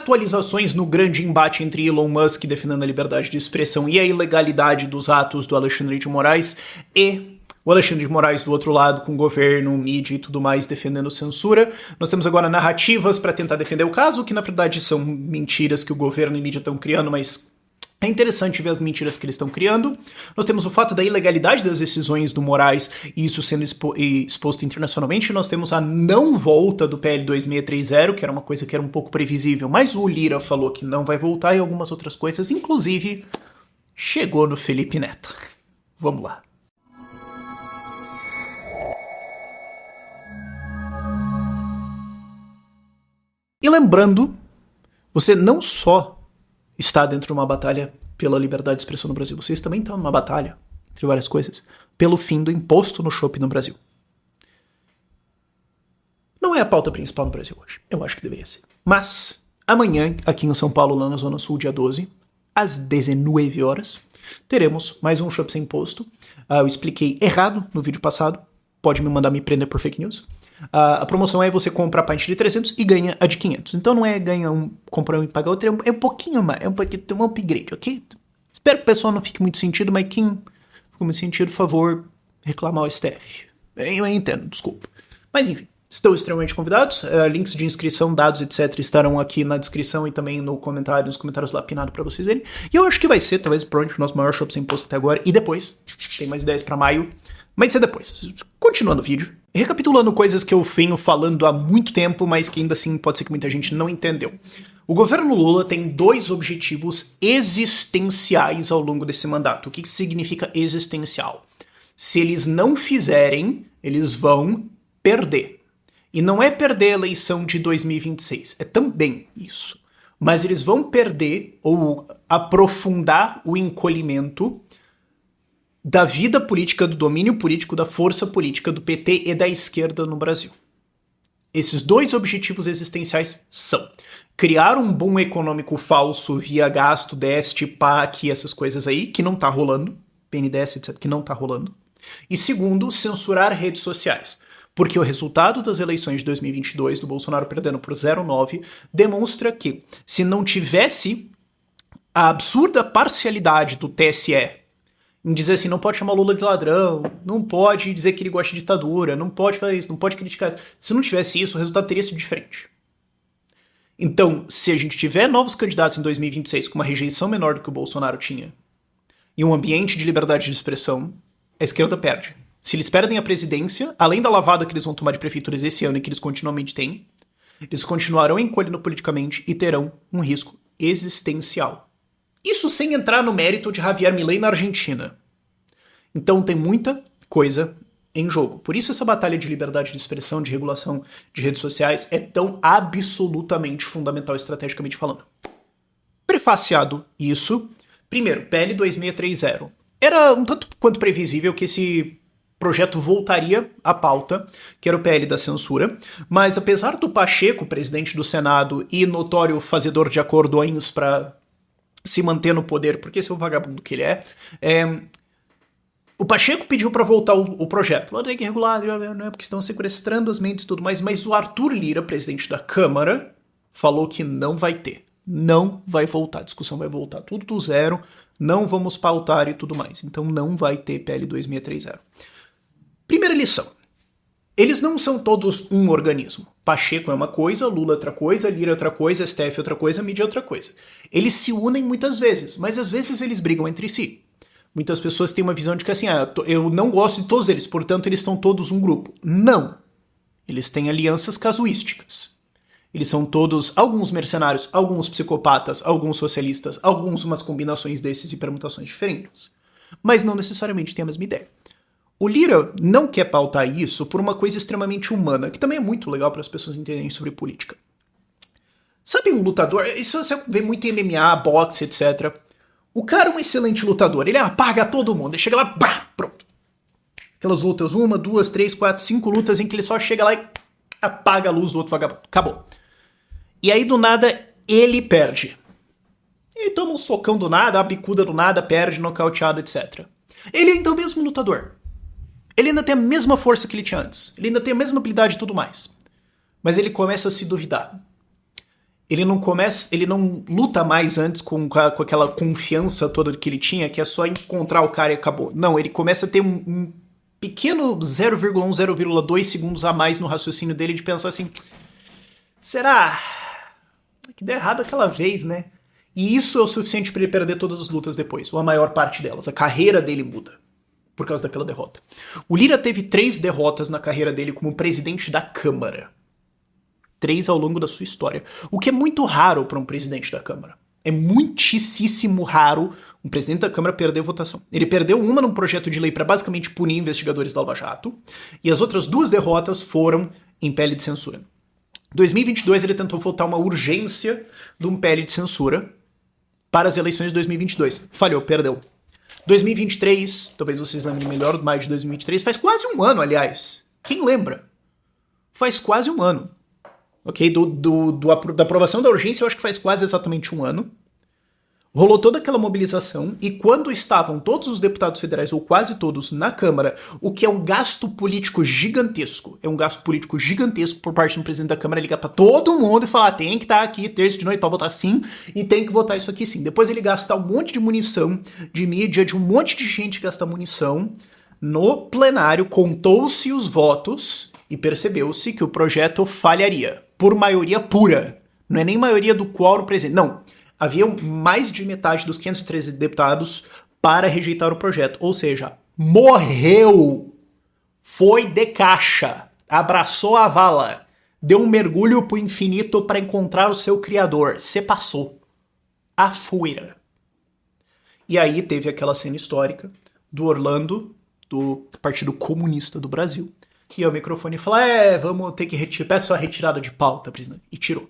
atualizações no grande embate entre Elon Musk defendendo a liberdade de expressão e a ilegalidade dos atos do Alexandre de Moraes e o Alexandre de Moraes do outro lado com governo, mídia e tudo mais defendendo censura. Nós temos agora narrativas para tentar defender o caso, que na verdade são mentiras que o governo e mídia estão criando, mas é interessante ver as mentiras que eles estão criando. Nós temos o fato da ilegalidade das decisões do Moraes e isso sendo exposto internacionalmente. Nós temos a não volta do PL 2630, que era uma coisa que era um pouco previsível, mas o Lira falou que não vai voltar e algumas outras coisas, inclusive chegou no Felipe Neto. Vamos lá. E lembrando, você não só está dentro de uma batalha pela liberdade de expressão no Brasil. Vocês também estão numa batalha, entre várias coisas, pelo fim do imposto no shopping no Brasil. Não é a pauta principal no Brasil hoje. Eu acho que deveria ser. Mas, amanhã, aqui em São Paulo, lá na Zona Sul, dia 12, às 19 horas, teremos mais um shopping sem imposto. Eu expliquei errado no vídeo passado. Pode me mandar me prender por fake news. A promoção é você comprar a pint de 300 e ganha a de 500. Então não é ganhar comprar um e pagar outro, é um pouquinho mais, é um upgrade, ok? Espero que o pessoal não fique muito sentido, mas quem ficou muito sentido, por favor, reclamar ao STF. Eu entendo, desculpa. Mas enfim, estão extremamente convidados. Links de inscrição, dados, etc. estarão aqui na descrição e também no comentário, nos comentários lá pinado pra vocês verem. E eu acho que vai ser, talvez, provavelmente, o nosso maior shopping sem imposto até agora. E depois, tem mais ideias pra maio. Mas isso é depois. Continuando o vídeo. Recapitulando coisas que eu venho falando há muito tempo, mas que ainda assim pode ser que muita gente não entendeu. O governo Lula tem dois objetivos existenciais ao longo desse mandato. O que significa existencial? Se eles não fizerem, eles vão perder. E não é perder a eleição de 2026, é também isso. Mas eles vão perder ou aprofundar o encolhimento da vida política, do domínio político, da força política do PT e da esquerda no Brasil. Esses dois objetivos existenciais são criar um boom econômico falso via gasto, déficit, PAC, essas coisas aí, que não tá rolando, PNDES, etc., que não tá rolando. E segundo, censurar redes sociais. Porque o resultado das eleições de 2022, do Bolsonaro perdendo por 0,9, demonstra que, se não tivesse a absurda parcialidade do TSE em dizer assim, não pode chamar Lula de ladrão, não pode dizer que ele gosta de ditadura, não pode fazer isso, não pode criticar isso. Se não tivesse isso, o resultado teria sido diferente. Então, se a gente tiver novos candidatos em 2026 com uma rejeição menor do que o Bolsonaro tinha, e um ambiente de liberdade de expressão, a esquerda perde. Se eles perdem a presidência, além da lavada que eles vão tomar de prefeituras esse ano e que eles continuamente têm, eles continuarão encolhendo politicamente e terão um risco existencial. Isso sem entrar no mérito de Javier Milei na Argentina. Então tem muita coisa em jogo. Por isso essa batalha de liberdade de expressão, de regulação de redes sociais é tão absolutamente fundamental estrategicamente falando. Prefaciado isso, primeiro, PL 2630. Era um tanto quanto previsível que esse projeto voltaria à pauta, que era o PL da censura, mas apesar do Pacheco, presidente do Senado e notório fazedor de acordões para se manter no poder, porque esse é o vagabundo que ele é, o Pacheco pediu para voltar o projeto. Falou, tem que regular, não é porque estão sequestrando as mentes e tudo mais, mas o Arthur Lira, presidente da Câmara, falou que não vai ter. Não vai voltar, a discussão vai voltar tudo do zero, não vamos pautar e tudo mais. Então não vai ter PL 2630. Primeira lição. Eles não são todos um organismo. Pacheco é uma coisa, Lula é outra coisa, Lira é outra coisa, STF é outra coisa, mídia é outra coisa. Eles se unem muitas vezes, mas às vezes eles brigam entre si. Muitas pessoas têm uma visão de que assim, eu não gosto de todos eles, portanto eles são todos um grupo. Não. Eles têm alianças casuísticas. Eles são todos, alguns mercenários, alguns psicopatas, alguns socialistas, alguns umas combinações desses e permutações diferentes. Mas não necessariamente têm a mesma ideia. O Lira não quer pautar isso por uma coisa extremamente humana, que também é muito legal para as pessoas entenderem sobre política. Sabe um lutador? Isso você vê muito em MMA, boxe, etc. O cara é um excelente lutador, ele apaga todo mundo, ele chega lá, pá, pronto. Aquelas lutas, 1, 2, 3, 4, 5 lutas em que ele só chega lá e apaga a luz do outro vagabundo. Acabou. E aí do nada ele perde. Ele toma um socão do nada, a bicuda do nada, perde, nocauteado, etc. Ele ainda é o mesmo lutador. Ele ainda tem a mesma força que ele tinha antes. Ele ainda tem a mesma habilidade e tudo mais. Mas ele começa a se duvidar. ele não luta mais antes com aquela confiança toda que ele tinha, que é só encontrar o cara e acabou. Não, ele começa a ter um pequeno 0,1, 0,2 segundos a mais no raciocínio dele de pensar assim, será que deu errado aquela vez, né? E isso é o suficiente para ele perder todas as lutas depois, ou a maior parte delas. A carreira dele muda por causa daquela derrota. O Lira teve 3 derrotas na carreira dele como presidente da Câmara. 3 ao longo da sua história. O que é muito raro para um presidente da Câmara. É muitíssimo raro um presidente da Câmara perder votação. Ele perdeu uma num projeto de lei para basicamente punir investigadores da Lava Jato, e as outras 2 derrotas foram em pele de censura. Em 2022 ele tentou votar uma urgência de um pele de censura para as eleições de 2022. Falhou, perdeu. 2023, talvez vocês lembrem melhor do maio de 2023, faz quase um ano, aliás. Quem lembra? Faz quase um ano. Ok? Da aprovação da urgência, eu acho que faz quase exatamente um ano. Rolou toda aquela mobilização, e quando estavam todos os deputados federais, ou quase todos, na Câmara, o que é um gasto político gigantesco, por parte do presidente da Câmara ligar pra todo mundo e falar, tem que estar aqui terça de noite pra votar sim, e tem que votar isso aqui sim. Depois ele gastar um monte de munição, de mídia, de um monte de gente gastar munição, no plenário contou-se os votos e percebeu-se que o projeto falharia, por maioria pura. Não é nem maioria do quórum presente, não. Havia mais de metade dos 513 deputados para rejeitar o projeto. Ou seja, morreu. Foi de caixa. Abraçou a vala. Deu um mergulho pro infinito para encontrar o seu criador. Se passou. A fuira. E aí teve aquela cena histórica do Orlando, do Partido Comunista do Brasil, que ia ao microfone e falou, vamos ter que retirar, peço a retirada de pauta, presidente. E tirou.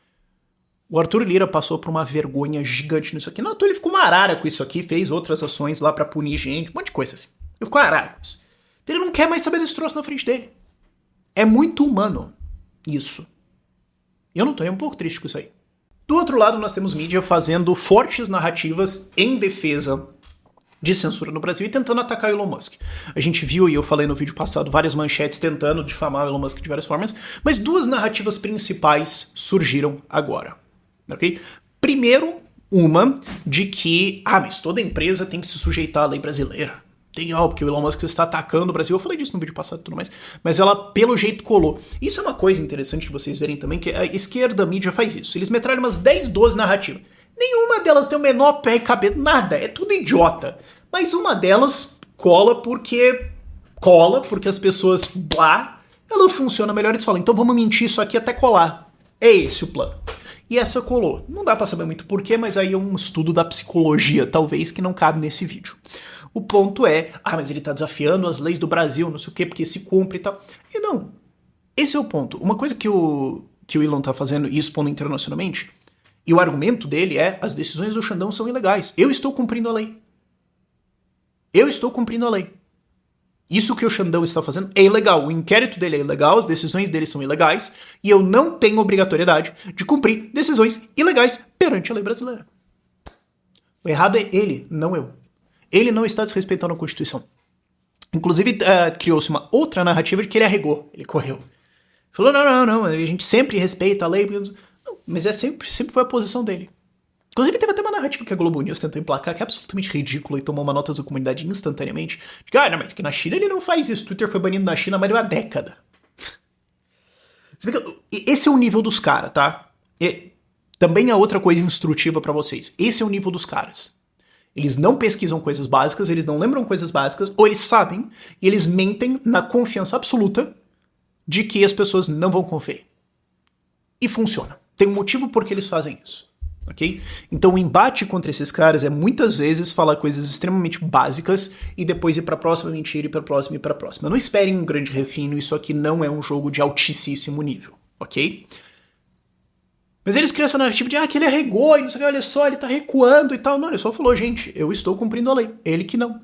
O Arthur Lira passou por uma vergonha gigante nisso aqui. Não, ele ficou uma arara com isso aqui, fez outras ações lá pra punir gente, um monte de coisa assim. Ele ficou uma arara com isso. Ele não quer mais saber desse troço na frente dele. É muito humano isso. E eu não tô nem um pouco triste com isso aí. Do outro lado, nós temos mídia fazendo fortes narrativas em defesa de censura no Brasil e tentando atacar o Elon Musk. A gente viu, e eu falei no vídeo passado, várias manchetes tentando difamar o Elon Musk de várias formas, mas 2 narrativas principais surgiram agora. Okay? Primeiro, uma de que, mas toda empresa tem que se sujeitar à lei brasileira. Porque o Elon Musk está atacando o Brasil. Eu falei disso no vídeo passado e tudo mais. Mas ela, pelo jeito, colou. Isso é uma coisa interessante de vocês verem também, que a esquerda, a mídia faz isso. Eles metralham umas 10, 12 narrativas. Nenhuma delas tem o menor pé e cabeça, nada. É tudo idiota. Mas uma delas cola porque as pessoas lá, ela funciona melhor. Eles falam, então vamos mentir isso aqui até colar. É esse o plano. E essa colou. Não dá pra saber muito porquê, mas aí é um estudo da psicologia, talvez, que não cabe nesse vídeo. O ponto é, mas ele tá desafiando as leis do Brasil, não sei o quê, porque se cumpre e tal. E não. Esse é o ponto. Uma coisa que o Elon tá fazendo e expondo internacionalmente, e o argumento dele é, as decisões do Xandão são ilegais. Eu estou cumprindo a lei. Isso que o Xandão está fazendo é ilegal. O inquérito dele é ilegal, as decisões dele são ilegais, e eu não tenho obrigatoriedade de cumprir decisões ilegais perante a lei brasileira. O errado é ele, não eu. Ele não está desrespeitando a Constituição. Inclusive, criou-se uma outra narrativa de que ele arregou, ele correu. Falou, não, a gente sempre respeita a lei. Não, mas sempre foi a posição dele. Inclusive, teve até uma narrativa que a Globo News tentou emplacar, que é absolutamente ridícula e tomou uma nota da comunidade instantaneamente. De que, mas que na China ele não faz isso. Twitter foi banido na China há mais de uma década. Você vê que esse é o nível dos caras, tá? Também é outra coisa instrutiva pra vocês. Esse é o nível dos caras. Eles não pesquisam coisas básicas, eles não lembram coisas básicas, ou eles sabem e eles mentem na confiança absoluta de que as pessoas não vão conferir. E funciona. Tem um motivo por que eles fazem isso. Ok? Então o embate contra esses caras é muitas vezes falar coisas extremamente básicas e depois ir pra próxima mentira e pra próxima e pra próxima. Não esperem um grande refino, isso aqui não é um jogo de altíssimo nível, ok? Mas eles criam essa narrativa de que ele arregou e não sei o que, olha só, ele tá recuando e tal. Não, ele só falou, gente, eu estou cumprindo a lei, ele que não.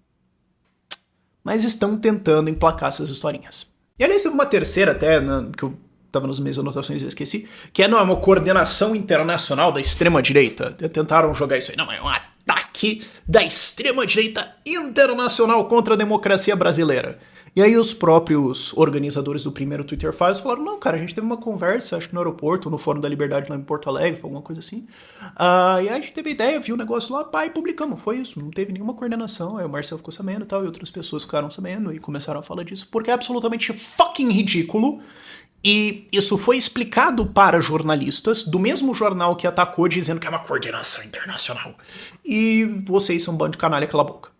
Mas estão tentando emplacar essas historinhas. E aliás, teve uma terceira até, que eu tava nas minhas anotações e eu esqueci, que é uma coordenação internacional da extrema-direita. Tentaram jogar isso aí. Não, é um ataque da extrema-direita internacional contra a democracia brasileira. E aí os próprios organizadores do primeiro Twitter Files falaram, não, cara, a gente teve uma conversa, acho que no aeroporto, no Fórum da Liberdade lá em Porto Alegre, alguma coisa assim. E aí a gente teve ideia, viu o negócio lá, pá, e publicamos, foi isso, não teve nenhuma coordenação. Aí o Marcel ficou sabendo e tal, e outras pessoas ficaram sabendo e começaram a falar disso, porque é absolutamente fucking ridículo. E isso foi explicado para jornalistas do mesmo jornal que atacou, dizendo que é uma coordenação internacional. E vocês são um bando de canalha, cala a boca.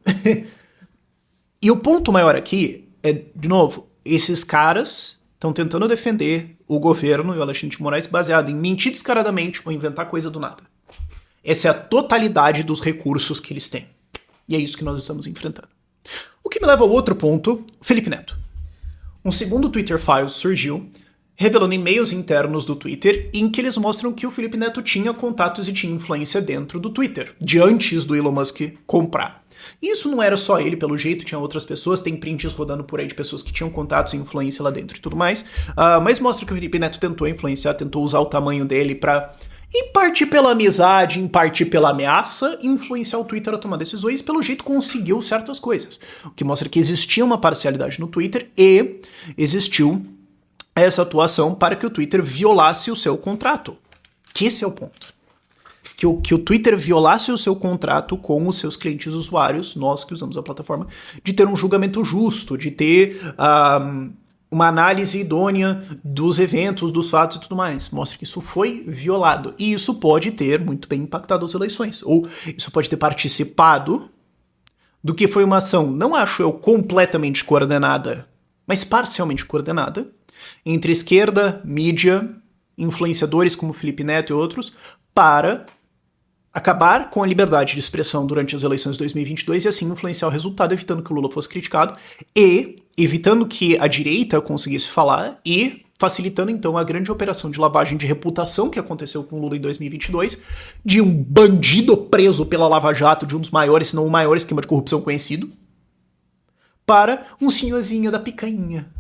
E o ponto maior aqui é, de novo, esses caras estão tentando defender o governo e o Alexandre de Moraes baseado em mentir descaradamente ou inventar coisa do nada. Essa é a totalidade dos recursos que eles têm. E é isso que nós estamos enfrentando. O que me leva ao outro ponto, Felipe Neto. Um segundo Twitter Files surgiu, revelando e-mails internos do Twitter, em que eles mostram que o Felipe Neto tinha contatos e tinha influência dentro do Twitter, de antes do Elon Musk comprar. E isso não era só ele, pelo jeito, tinha outras pessoas, tem prints rodando por aí de pessoas que tinham contatos e influência lá dentro e tudo mais, mas mostra que o Felipe Neto tentou influenciar, tentou usar o tamanho dele pra, em parte pela amizade, em parte pela ameaça, influenciar o Twitter a tomar decisões, pelo jeito conseguiu certas coisas, o que mostra que existia uma parcialidade no Twitter e existiu essa atuação para que o Twitter violasse o seu contrato. Que esse é o ponto. Que o Twitter violasse o seu contrato com os seus clientes usuários, nós que usamos a plataforma, de ter um julgamento justo, de ter uma análise idônea dos eventos, dos fatos e tudo mais. Mostra que isso foi violado. E isso pode ter muito bem impactado as eleições. Ou isso pode ter participado do que foi uma ação, não acho eu completamente coordenada, mas parcialmente coordenada, entre esquerda, mídia, influenciadores como Felipe Neto e outros, para acabar com a liberdade de expressão durante as eleições de 2022 e assim influenciar o resultado, evitando que o Lula fosse criticado e evitando que a direita conseguisse falar e facilitando então a grande operação de lavagem de reputação que aconteceu com o Lula em 2022, de um bandido preso pela Lava Jato, de um dos maiores, se não o maior esquema de corrupção conhecido, para um senhorzinho da picanha.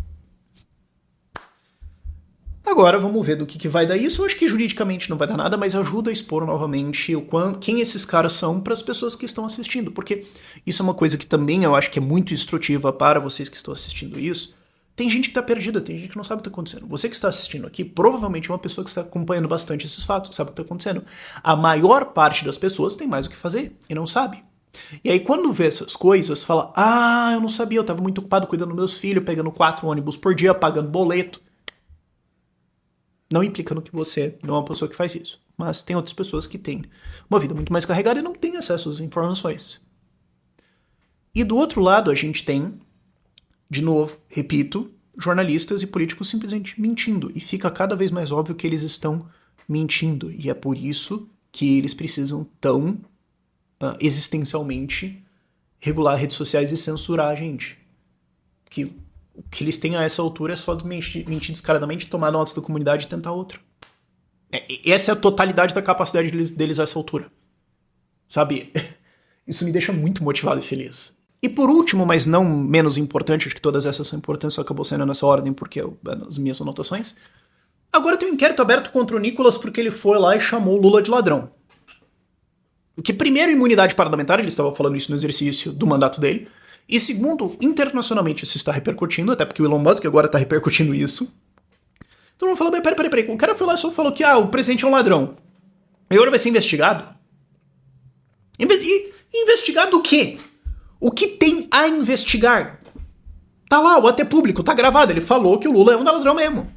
Agora vamos ver do que vai dar isso. Eu acho que juridicamente não vai dar nada, mas ajuda a expor novamente quem esses caras são para as pessoas que estão assistindo, porque isso é uma coisa que também eu acho que é muito instrutiva para vocês que estão assistindo isso. Tem gente que está perdida, tem gente que não sabe o que está acontecendo. Você que está assistindo aqui provavelmente é uma pessoa que está acompanhando bastante esses fatos, que sabe o que está acontecendo. A maior parte das pessoas tem mais o que fazer e não sabe. E aí quando vê essas coisas, fala, eu não sabia, eu estava muito ocupado cuidando dos meus filhos, pegando 4 ônibus por dia, pagando boleto. Não implicando que você não é uma pessoa que faz isso. Mas tem outras pessoas que têm uma vida muito mais carregada e não têm acesso às informações. E do outro lado a gente tem, de novo, repito, jornalistas e políticos simplesmente mentindo. E fica cada vez mais óbvio que eles estão mentindo. E é por isso que eles precisam tão existencialmente regular redes sociais e censurar a gente. O que eles têm a essa altura é só mentir descaradamente, tomar notas da comunidade e tentar outra. Essa é a totalidade da capacidade deles a essa altura. Sabe? Isso me deixa muito motivado e feliz. E por último, mas não menos importante, acho que todas essas são importantes, só acabou saindo nessa ordem porque as minhas anotações. Agora tem um inquérito aberto contra o Nicolas porque ele foi lá e chamou o Lula de ladrão. O que, primeiro, imunidade parlamentar, ele estava falando isso no exercício do mandato dele. E segundo, internacionalmente isso está repercutindo, até porque o Elon Musk agora está repercutindo isso. Então vamos falar, peraí, o cara foi lá e só falou que o presidente é um ladrão. E agora vai ser investigado? Investigado o quê? O que tem a investigar? Tá lá, o até público, tá gravado, ele falou que o Lula é um ladrão mesmo.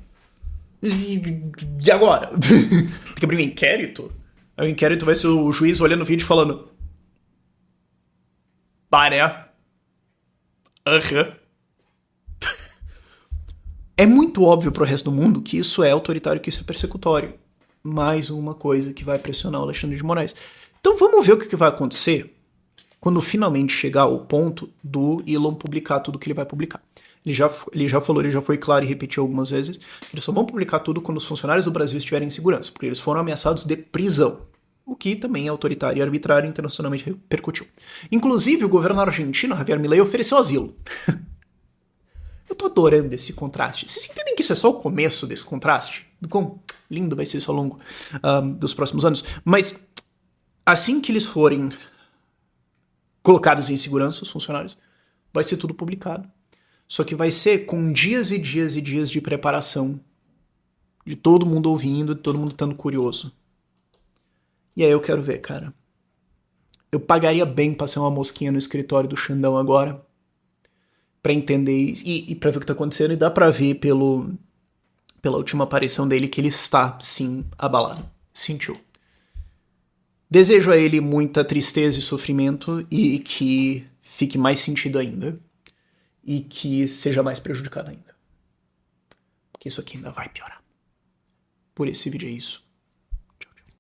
E agora? Porque abrir um inquérito? Aí o inquérito vai ser o juiz olhando o vídeo e falando... É muito óbvio pro resto do mundo que isso é autoritário, que isso é persecutório. Mais uma coisa que vai pressionar o Alexandre de Moraes. Então vamos ver o que vai acontecer quando finalmente chegar ao ponto do Elon publicar tudo que ele vai publicar. Ele já falou, ele já foi claro e repetiu algumas vezes, eles só vão publicar tudo quando os funcionários do Brasil estiverem em segurança, porque eles foram ameaçados de prisão. O que também é autoritário e arbitrário e internacionalmente repercutiu. Inclusive, o governo argentino, Javier Milei, ofereceu asilo. Eu tô adorando esse contraste. Vocês entendem que isso é só o começo desse contraste? Do quão lindo vai ser isso ao longo dos próximos anos? Mas, assim que eles forem colocados em segurança, os funcionários, vai ser tudo publicado. Só que vai ser com dias e dias e dias de preparação. De todo mundo ouvindo, de todo mundo estando curioso. E aí eu quero ver, cara. Eu pagaria bem pra ser uma mosquinha no escritório do Xandão agora. Pra entender e pra ver o que tá acontecendo. E dá pra ver pela última aparição dele que ele está, sim, abalado. Sentiu. Desejo a ele muita tristeza e sofrimento e que fique mais sentido ainda. E que seja mais prejudicado ainda. Porque isso aqui ainda vai piorar. Por esse vídeo é isso.